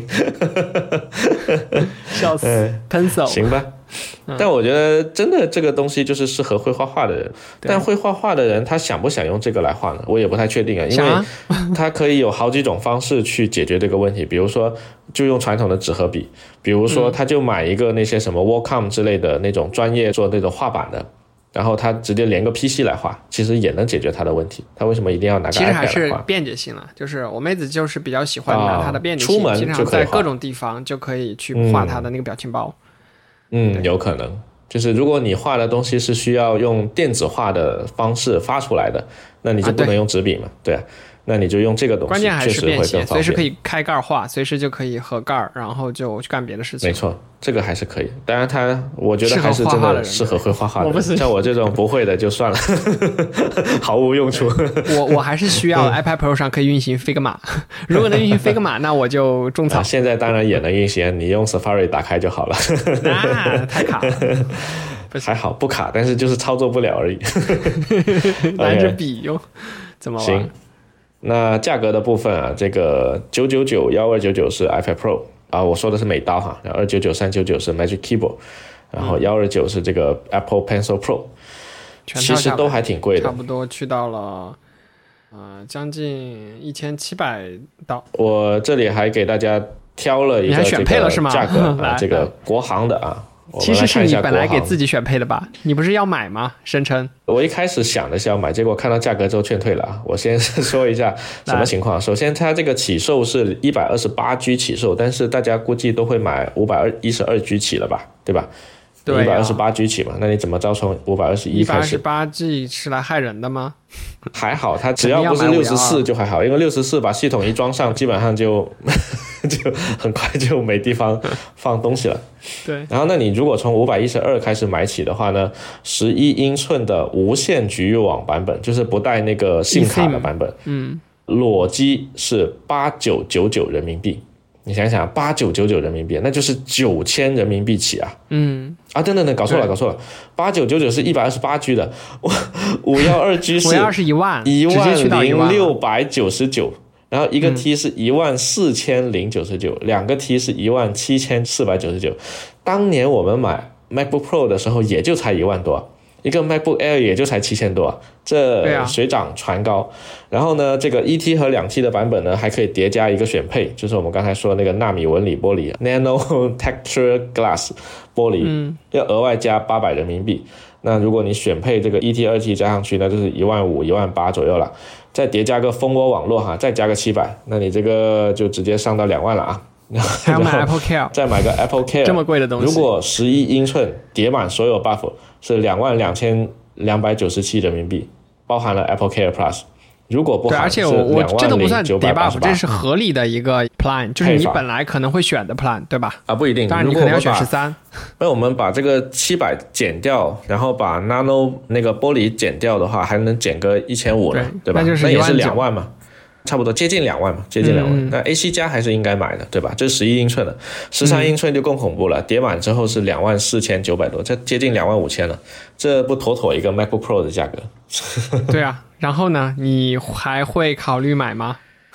S2: 笑死、嗯、Pencil
S1: 行吧、嗯、但我觉得真的这个东西就是适合会画画的人，但会画画的人他想不想用这个来画呢？我也不太确定啊，因为他可以有好几种方式去解决这个问题。比如说就用传统的纸和笔，比如说他就买一个那些什么 Wacom 之类的那种专业做那种画板的，然后他直接连个 P C 来画，其实也能解决他的问题。他为什么一定要拿个 iPad 来画？
S2: 其实还是便捷性了，就是我妹子就是比较喜欢拿它的便捷性、哦、出门经常在各种地方就可以去画它的那个表情包。
S1: 嗯，嗯有可能就是如果你画的东西是需要用电子化的方式发出来的，那你就不能用纸笔嘛、啊、对, 对啊，那你就用这个东西，
S2: 关键还是便携，随时可以开盖画，随时就可以合盖，然后就去干别的事情。
S1: 没错，这个还是可以。当然它我觉得还是真的适合会画画的人，像我这种不会的就算了。毫无用处。
S2: 我我还是需要 iPad Pro 上可以运行 Figma， 如果能运行 Figma 那我就种草、啊、
S1: 现在当然也能运行，你用 Safari 打开就好了。
S2: 那太卡了。
S1: 还好不卡，但是就是操作不了而已。
S2: 拿着笔用怎么玩？
S1: 行，那价格的部分啊，这个九九九、一二九九是 iPad Pro 啊，我说的是美刀哈，然后二九九、三九九是 Magic Keyboard， 然后一二九是这个 Apple Pencil Pro，、嗯、其实都还挺贵的，
S2: 差不多去到了呃将近一千七百刀。
S1: 我这里还给大家挑了一个这个价格啊，这个国行的啊。
S2: 其实是你本来给自己选配的吧？你不是要买吗？声称
S1: 我一开始想的是要买，结果看到价格之后劝退了啊。我先说一下什么情况。首先，它这个起售是一百二十八 G 起售，但是大家估计都会买五百一十二 G 起了吧？对吧？对、啊，一百二十八 G 起嘛，那你怎么着从五百二十一开始？一百二十
S2: 八 G 是来害人的吗？
S1: 还好，它只要不是六十四就还好，因为六十四把系统一装上，基本上就就很快就没地方放东西了。
S2: 对。
S1: 然后，那你如果从五百一十二开始买起的话呢，十一英寸的无线局域网版本，就是不带那个 SIM 卡的版本，
S2: 嗯，
S1: 裸机是八千九百九十九人民币。你想想，八千九百九十九人民币，那就是九千人民币起啊！
S2: 嗯，
S1: 啊，等等等，搞错了，搞错了，八千九百九十九是一百二十八 G 的，五一二 G 是
S2: 五一二是一万，
S1: 一万零六百九十九，然后一个 T 是一万四千零九十九，两个 T 是一万七千四百九十九。当年我们买 MacBook Pro 的时候，也就才一万多。一个 MacBook Air 也就才七千多，这水涨船高、啊、然后呢这个 一 T 和两 T 的版本呢还可以叠加一个选配，就是我们刚才说的那个纳米纹理玻璃 Nano Texture Glass 玻璃、嗯、要额外加八百人民币。那如果你选配这个 一 T 二 T 加上去，那就是一万五一万八左右了，再叠加个蜂窝网络哈，再加个七百，那你这个就直接上到两万了啊。
S2: 还要买 Apple Care，
S1: 再买个 Apple Care
S2: 这么贵的东西，
S1: 如果十一英寸叠满所有 buff 是两万两千两百九十七人民币，包含了 Apple Care Plus。如果不含，
S2: 对，而且我我这都不算叠 buff， 这是合理的一个 plan， 就是你本来可能会选的 plan， 对吧？
S1: 啊，不一定，
S2: 当然你可能要选十三。
S1: 那我们把这个七百减掉，然后把 Nano 那个玻璃减掉的话，还能减个一千五呢，对吧？
S2: 那就是
S1: 那也是两万嘛。差不多接近两万嘛，接近两万、嗯。那 A C 加还是应该买的，对吧？这是十一英寸的，十三英寸就更恐怖了，叠满之后是两万四千九百多，这接近两万五千了，这不妥妥一个 MacBook Pro 的价格。
S2: 对啊，然后呢，你还会考虑买吗？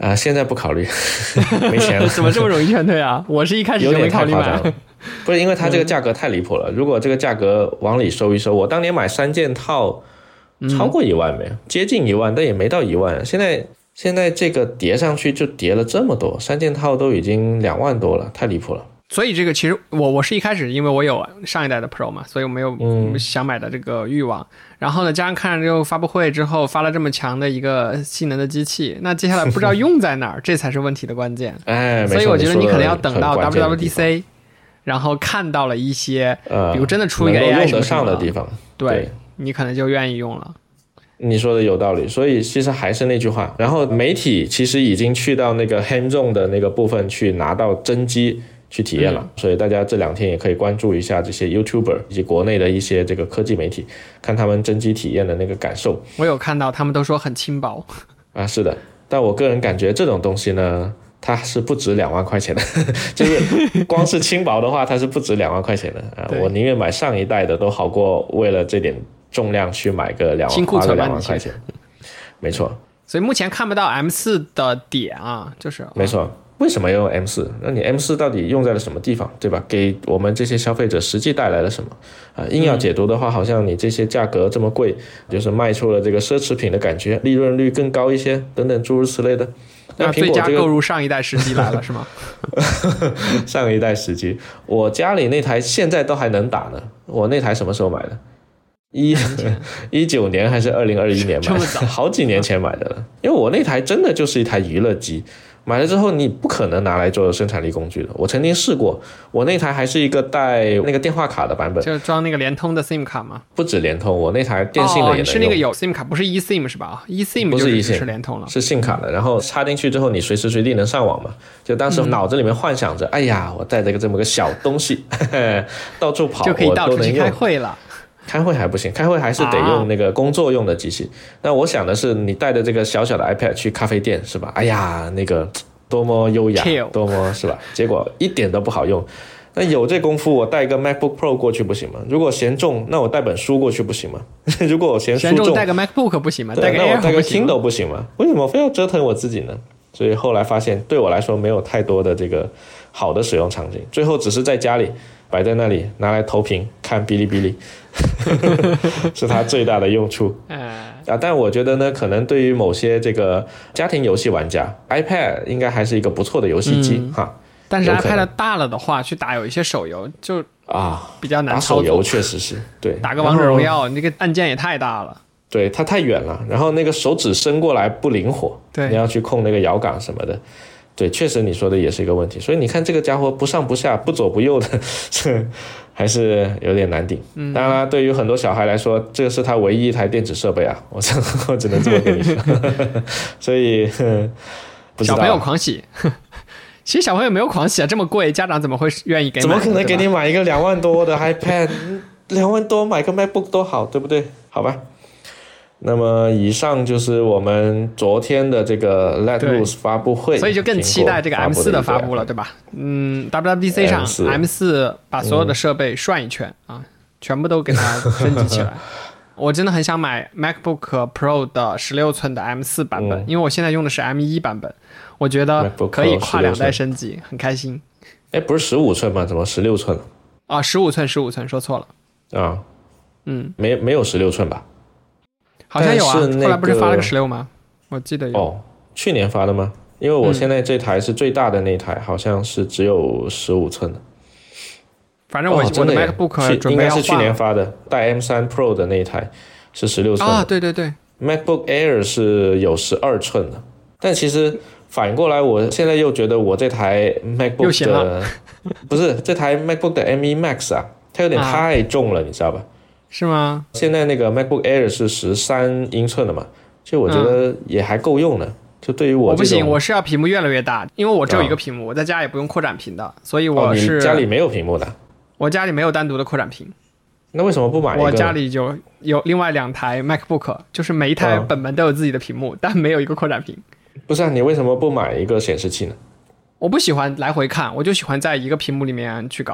S1: 啊、呃，现在不考虑，没钱了。
S2: 怎么这么容易劝退啊？我是一开始就没考虑买。
S1: 不是因为它这个价格太离谱了，如果这个价格往里收一收，我当年买三件套超过一万没有、嗯、接近一万，但也没到一万。现在现在这个叠上去就叠了这么多，三件套都已经两万多了，太离谱了。
S2: 所以这个其实我我是一开始因为我有上一代的 Pro 嘛，所以我没有想买的这个欲望、嗯、然后呢加上看了这个发布会之后发了这么强的一个性能的机器，那接下来不知道用在哪儿这才是问题的关键。
S1: 哎，
S2: 所以我觉得你可能要等到 W W D C 然后看到了一些、呃、比如真的出一个 A I
S1: 用得上的地方，
S2: 对,
S1: 对
S2: 你可能就愿意用了。
S1: 你说的有道理，所以其实还是那句话，然后媒体其实已经去到那个 hands-on 的那个部分去拿到真机去体验了、嗯、所以大家这两天也可以关注一下这些 YouTuber 以及国内的一些这个科技媒体，看他们真机体验的那个感受。
S2: 我有看到他们都说很轻薄
S1: 啊，是的，但我个人感觉这种东西呢它是不值两万块钱的就是光是轻薄的话它是不值两万块钱的、啊、我宁愿买上一代的都好过为了这点重量去买个两万花个两万块钱。没错，
S2: 所以目前看不到 M 四 的点啊，就是
S1: 没错。为什么要用 M 四？ 那你 M 四 到底用在了什么地方，对吧？给我们这些消费者实际带来了什么、呃、硬要解读的话、嗯、好像你这些价格这么贵就是卖出了这个奢侈品的感觉，利润率更高一些等等诸如此类的。
S2: 那最佳购入上一代时机来了是吗？
S1: 上一代时机我家里那台现在都还能打呢，我那台什么时候买的？一一九年还是二零二一年买的？好几年前买的了。因为我那台真的就是一台娱乐机，买了之后你不可能拿来做生产力工具的。我曾经试过，我那台还是一个带那个电话卡的版本，
S2: 就装那个联通的 SIM 卡吗？
S1: 不止联通，我那台电信的也能用。哦，
S2: 你是那个有 SIM 卡，不是 eSIM 是吧？ eSIM
S1: 不是 eSIM
S2: 是联通了，
S1: 是 SIM 卡的。然后插进去之后你随时随地能上网嘛，就当时脑子里面幻想着、嗯、哎呀我带着个这么个小东西到处跑，
S2: 就可以到处去开会了。
S1: 开会还不行，开会还是得用那个工作用的机器、啊、那我想的是你带着这个小小的 iPad 去咖啡店是吧，哎呀那个多么优雅多么是吧，结果一点都不好用。那有这功夫我带个 MacBook Pro 过去不行吗？如果嫌重那我带本书过去不行吗？如果我嫌书重
S2: 带个 MacBook 不行吗？带个
S1: Air
S2: 那我带
S1: 个 Kindle 不行吗？为什么非要折腾我自己呢？所以后来发现对我来说没有太多的这个好的使用场景，最后只是在家里摆在那里拿来投屏看哔哩哔哩是它最大的用处、啊、但我觉得呢可能对于某些这个家庭游戏玩家 iPad 应该还是一个不错的游戏机、嗯、哈。
S2: 但是 iPad 大了的话去打有一些手游就啊比较难操作，
S1: 打手游确实是对，
S2: 打个王者荣耀那个按键也太大了，
S1: 对它太远了，然后那个手指伸过来不灵活，
S2: 对，
S1: 你要去控那个摇杆什么的，对，确实你说的也是一个问题。所以你看这个家伙不上不下不左不右的还是有点难顶、嗯、当然对于很多小孩来说这个是他唯一一台电子设备啊，我我只能这么跟你说所以不知道、啊、
S2: 小朋友狂喜其实小朋友没有狂喜啊，这么贵家长怎么会愿意给你？
S1: 怎么可能给你买一个两万多的 iPad 两万多买个 MacBook 多好，对不对？好吧，那么以上就是我们昨天的这个 Let Loose 发布会，
S2: 所以就更期待这个 M 四 的发布了，对吧？嗯 ，W W D C 上 M 四 把所有的设备涮一圈、嗯、啊，全部都给它升级起来。我真的很想买 MacBook Pro 的十六寸的 M 四 版本、嗯、因为我现在用的是 M 一 版本，我觉得可以跨两代升级，很开心。
S1: 哎，不是十五寸吗？怎么十六寸了？
S2: 啊，十五寸，十五寸，说错了。
S1: 啊，
S2: 嗯，
S1: 没没有十六寸吧？
S2: 好像有啊，
S1: 那個、
S2: 后来不是发了个十六吗？我记得有。
S1: 哦，去年发的吗？因为我现在这台是最大的那台，嗯、好像是只有十五寸的。
S2: 反正我、哦、我的 MacBook 准备要换了，
S1: 应该是去年发的，带 M 三 Pro 的那一台是十六寸的
S2: 啊，对对对。
S1: MacBook Air 是有十二寸的，但其实反过来，我现在又觉得我这台 MacBook 的不是这台 MacBook 的 M 一 Max 啊，它有点太重了，啊、你知道吧？
S2: 是吗？
S1: 现在那个 MacBook Air 是十三英寸的嘛，其实我觉得也还够用呢。嗯、就对于我
S2: 我不行，我是要屏幕越来越大，因为我只有一个屏幕，啊、我在家也不用扩展屏的，所以我是、
S1: 哦、你家里没有屏幕的。
S2: 我家里没有单独的扩展屏，
S1: 那为什么不买一个？
S2: 我家里就有另外两台 MacBook， 就是每一台本门都有自己的屏幕，哦、但没有一个扩展屏。
S1: 不是啊，你为什么不买一个显示器呢？
S2: 我不喜欢来回看，我就喜欢在一个屏幕里面去搞。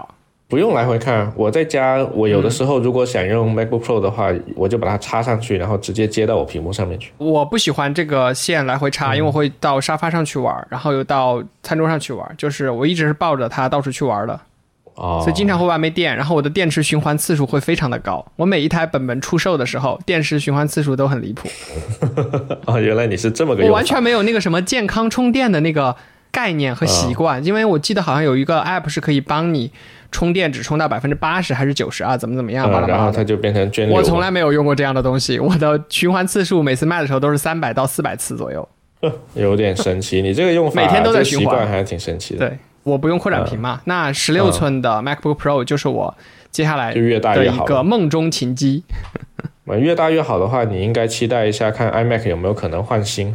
S1: 不用来回看，我在家，我有的时候如果想用 MacBook Pro 的话，嗯、我就把它插上去，然后直接接到我屏幕上面去。
S2: 我不喜欢这个线来回插，嗯、因为我会到沙发上去玩，然后又到餐桌上去玩，就是我一直是抱着它到处去玩的。哦，所以经常会玩没电，然后我的电池循环次数会非常的高。我每一台本本出售的时候，电池循环次数都很离谱。
S1: 哦，原来你是这么个用法。
S2: 我完全没有那个什么健康充电的那个概念和习惯，哦、因为我记得好像有一个 app 是可以帮你充电只充到百分之八十还是九十啊，怎么怎么样，巴拉巴拉的，
S1: 然后它就变成涓流。
S2: 我从来没有用过这样的东西，我的循环次数每次卖的时候都是三百到四百次左右，
S1: 有点神奇。你这个用法，
S2: 每天都在循环，
S1: 这个习惯还挺神奇的。
S2: 对，我不用扩展屏嘛，嗯、那十六寸的 MacBook Pro 就是我接下来
S1: 就越大越好
S2: 的一个梦中情机。
S1: 越大越好的话，你应该期待一下看 iMac 有没有可能换新。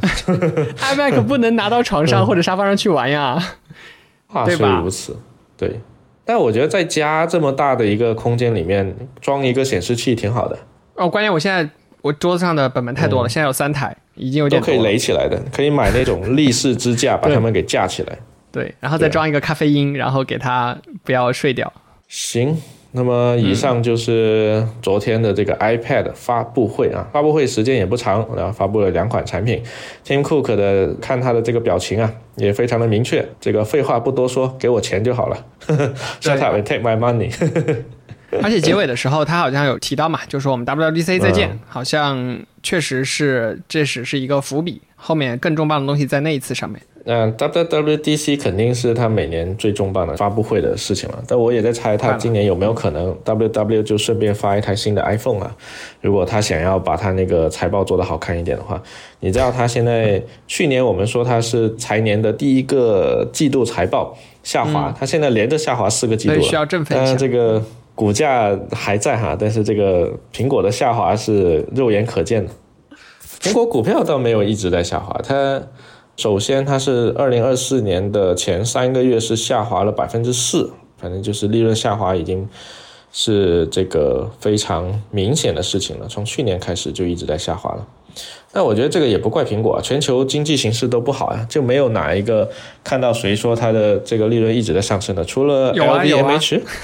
S2: iMac 不能拿到床上或者沙发上去玩呀。
S1: 话虽如此，对，但我觉得在家这么大的一个空间里面装一个显示器挺好的。
S2: 哦，关键我现在我桌子上的本本太多了，嗯、现在有三台，已经有点多了，
S1: 都可以垒起来的，可以买那种立式支架把它们给架起来。
S2: 对，然后再装一个咖啡因，然后给它不要睡掉。
S1: 行。那么以上就是昨天的这个 iPad 发布会啊，发布会时间也不长，然后发布了两款产品。Tim Cook 的看他的这个表情啊，也非常的明确，这个废话不多说，给我钱就好了。Shut up and take my money 。
S2: 而且结尾的时候，他好像有提到嘛，就说我们 W W D C 再见，嗯、好像确实是这只是一个伏笔，后面更重磅的东西在那一次上面。
S1: 嗯 ，W W D C 肯定是他每年最重磅的发布会的事情了，但我也在猜他今年有没有可能 W W 就顺便发一台新的 iPhone 啊？如果他想要把他那个财报做得好看一点的话，你知道他现在去年我们说他是财年的第一个季度财报下滑，嗯、他现在连着下滑四个季度了，
S2: 需要振奋一下。
S1: 这个股价还在哈，但是这个苹果的下滑是肉眼可见的。苹果股票倒没有一直在下滑，它。首先它是二零二四年的前三个月是下滑了 百分之四， 反正就是利润下滑已经是这个非常明显的事情了，从去年开始就一直在下滑了。那我觉得这个也不怪苹果啊，全球经济形势都不好啊，就没有哪一个看到谁说它的这个利润一直在上升的，除了 L V M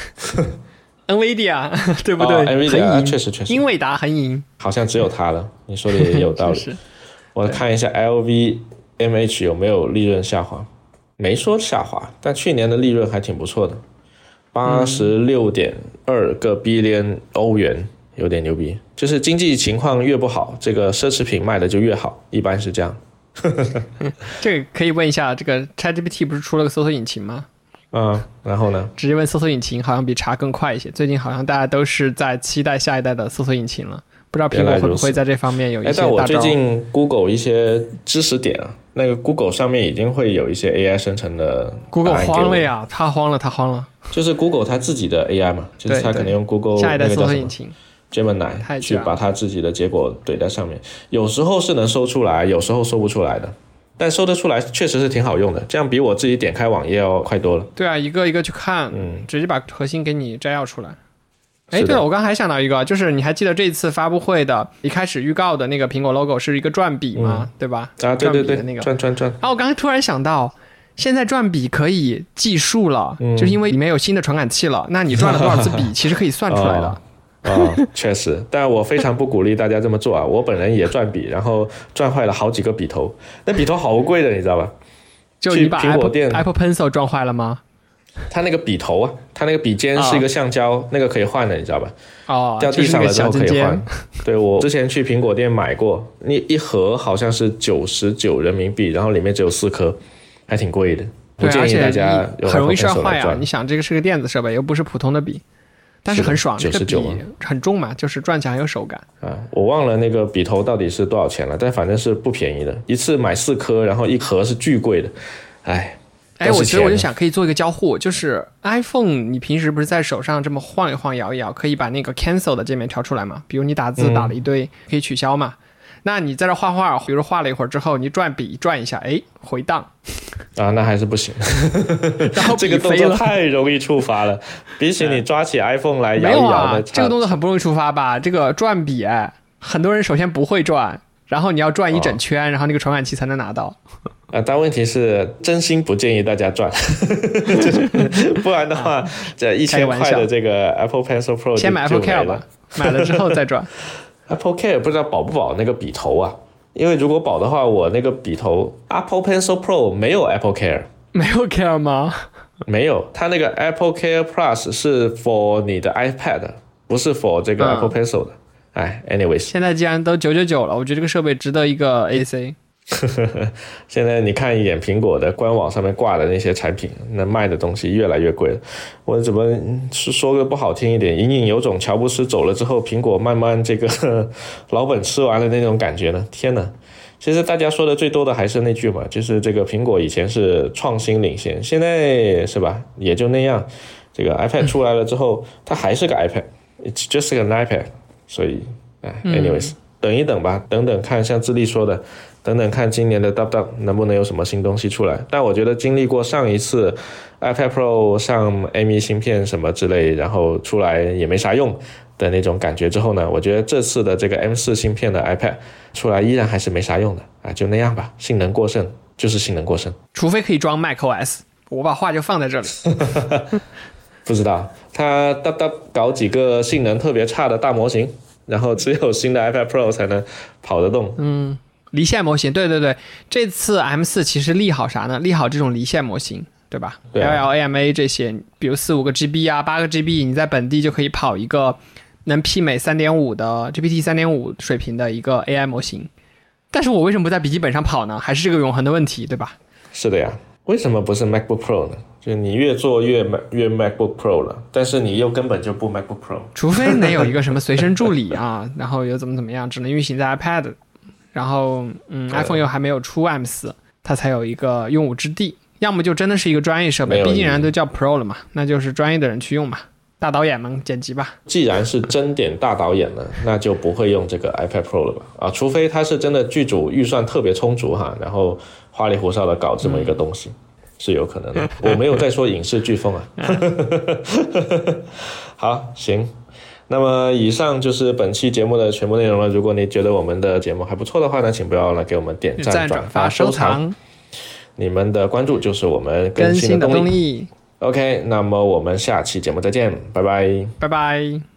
S1: H、NVIDIA
S2: 对不对？哦、
S1: NVIDIA 确实确实，
S2: 英伟达很赢，
S1: 好像只有它了。你说的也有道理。我看一下 L V。M H 有没有利润下滑？没说下滑，但去年的利润还挺不错的，八十六点二个 billion 欧元，有点牛逼。就是经济情况越不好，这个奢侈品卖的就越好，一般是这样。
S2: 这个可以问一下，这个 ChatGPT 不是出了个搜索引擎吗？
S1: 嗯，然后呢？
S2: 直接问搜索引擎好像比查更快一些。最近好像大家都是在期待下一代的搜索引擎了。不知道苹果会不会在这方面有一些大招。
S1: 但我最近 Google 一些知识点啊，那个 Google 上面已经会有一些 A I 生成的
S2: Google 慌了呀，他慌了，他慌了。
S1: 就是 Google 它自己的 A I 嘛，就是它可能用 Google
S2: 下一代搜索引擎
S1: Gemini 去把它自己的结果怼在上面，有时候是能搜出来，有时候搜不出来的。但搜得出来确实是挺好用的，这样比我自己点开网页要快多了。
S2: 对啊，一个一个去看，嗯，直接把核心给你摘要出来。哎，对了，我刚还想到一个，就是你还记得这次发布会的一开始预告的那个苹果 logo 是一个转笔吗？嗯、对吧？
S1: 啊，对对对，
S2: 那个
S1: 转转转。
S2: 啊，我刚才突然想到，现在转笔可以计数了，嗯、就是因为里面有新的传感器了，那你转了多少次笔，其实可以算出来的。
S1: 啊、哦，确实，但我非常不鼓励大家这么做啊！我本人也转笔，然后转坏了好几个笔头，那笔头好贵的，你知道吧？
S2: 就你把 Apple, Apple Pencil 撞坏了吗？
S1: 它那个笔头啊，它那个笔尖是一个橡胶，哦、那个可以换的，你知道吧？
S2: 哦，
S1: 掉地上了之后可以换。对，我之前去苹果店买过，那一盒好像是九十九人民币，然后里面只有四颗，还挺贵的。不建议大家有
S2: 很容易摔坏啊！你想，这个是个电子设备，又不是普通的笔，但是很爽，这个笔很重嘛，就是转起来有手感
S1: 啊。我忘了那个笔头到底是多少钱了，但反正是不便宜的，一次买四颗，然后一盒是巨贵的，哎。
S2: 哎，我觉得我就想可以做一个交互，就是 iPhone 你平时不是在手上这么晃一晃摇一摇，可以把那个 cancel 的界面调出来嘛？比如你打字打了一堆，嗯、可以取消嘛？那你在这画画，比如画了一会儿之后，你转笔转一下，哎，回档
S1: 啊，那还是不行。
S2: 然后
S1: 这个动作太容易触发了，比起你抓起 iPhone 来摇一摇的、
S2: 啊，这个动作很不容易触发吧？这个转笔，哎，很多人首先不会转。 然后你要转一整圈，哦、然后那个传感器才能拿到。
S1: 啊，但问题是，真心不建议大家转，不然的话，这一千块的这个 Apple Pencil Pro
S2: 先买 Apple Care 吧，买了之后再转。
S1: Apple Care 不知道保不保那个笔头啊？因为如果保的话，我那个笔头 Apple Pencil Pro 没有 Apple Care，
S2: 没有 Care 吗？
S1: 没有，它那个 Apple Care Plus 是 for 你的 iPad， 不是 for 这个 Apple Pencil 的。哎、嗯、，anyways，
S2: 现在既然都九九九了，我觉得这个设备值得一个 A C。
S1: 现在你看一眼苹果的官网上面挂的那些产品，那卖的东西越来越贵了。我怎么说个不好听一点，隐隐有种乔布斯走了之后，苹果慢慢这个老本吃完了那种感觉呢。天哪！其实大家说的最多的还是那句嘛，就是这个苹果以前是创新领先，现在是吧，也就那样。这个 iPad 出来了之后，它还是个 iPad，It's just an iPad。所以，哎 ，anyways，、嗯、等一等吧，等等看，像智利说的。等等看今年的 Dub Dub 能不能有什么新东西出来，但我觉得经历过上一次 iPad Pro 上 M 一 芯片什么之类，然后出来也没啥用的那种感觉之后呢，我觉得这次的这个 M 四 芯片的 iPad 出来依然还是没啥用的啊，就那样吧，性能过剩就是性能过剩，
S2: 除非可以装 macOS， 我把话就放在这里。
S1: 不知道它 Dub Dub 搞几个性能特别差的大模型，然后只有新的 iPad Pro 才能跑得动。
S2: 嗯。离线模型，对对对，这次 M 四 其实利好啥呢？利好这种离线模型，对吧？对啊、L L A M A 这些，比如四五个 G B 啊，八个 G B， 你在本地就可以跑一个能媲美 三点五 的 G P T 三点五 水平的一个 A I 模型。但是我为什么不在笔记本上跑呢？还是这个永恒的问题，对吧？
S1: 是的呀，为什么不是 MacBook Pro 呢？就你越做越越 MacBook Pro 了，但是你又根本就不 MacBook Pro，
S2: 除非能有一个什么随身助理啊，然后又怎么怎么样，只能运行在 iPad。然后，嗯 ，iPhone 又还没有出 M 四，它才有一个用武之地。要么就真的是一个专业设备，毕竟人都叫 Pro 了嘛，那就是专业的人去用嘛，大导演们剪辑吧。
S1: 既然是真点大导演呢，那就不会用这个 iPad Pro 了吧？啊，除非他是真的剧组预算特别充足哈，然后花里胡哨的搞这么一个东西，嗯、是有可能的。我没有在说影视飓风啊。好，行。那么以上就是本期节目的全部内容了。如果你觉得我们的节目还不错的话呢，请不要忘了给我们点赞、转发、收藏。你们的关注就是我们更新的动力。OK， 那么我们下期节目再见，拜拜，
S2: 拜拜。